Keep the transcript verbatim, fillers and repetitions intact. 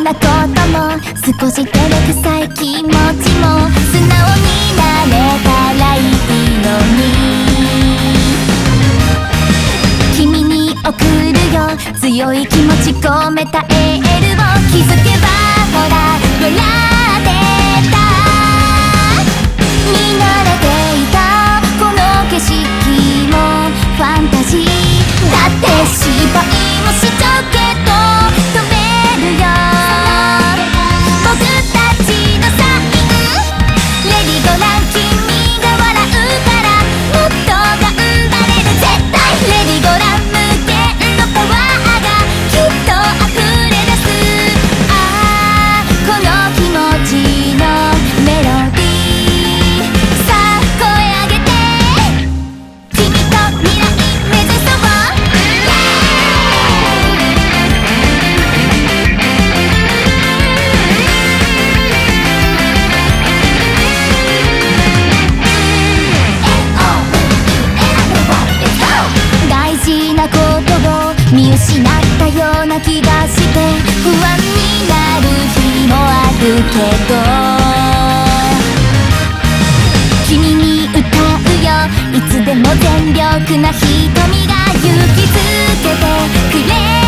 なことも少し照れくさい気持ちも素直になれたらいいのに、君に送るよ強い気持ち込めたエールを気づけばほら笑ってた、見慣れていたこの景色もファンタジーだって失敗もしちゃうけど止めるよ僕たちのサイン、レディゴラン君が笑うからもっと頑張れる絶対、レディゴラン無限のパワーがきっと溢れ出す、ああこの気持ちのメロディーさあ声上げて君と未来目指そう、大事なことを見失ったような気がして不安になる日もあるけど、君に歌うよいつでも全力な瞳が勇気づけてくれ